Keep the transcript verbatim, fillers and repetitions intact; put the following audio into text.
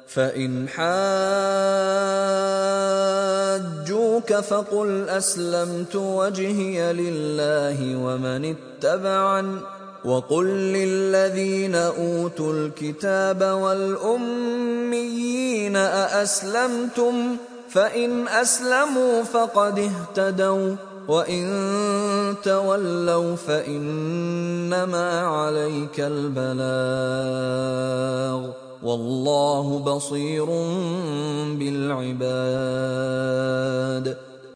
فإن حاجوك فقل أسلمت وجهي لله ومن اتبعني، وقل للذين أوتوا الكتاب والأميين أأسلمتم؟ فإن أسلموا فقد اهتدوا، وإن تولوا فإنما عليك البلاغ، والله بصير بالعباد.